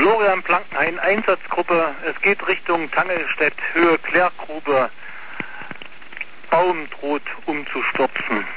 Florian Plankenhain, Einsatzgruppe. Es geht Richtung Tangelstedt, Höhe Klärgrube. Baum droht umzustürzen.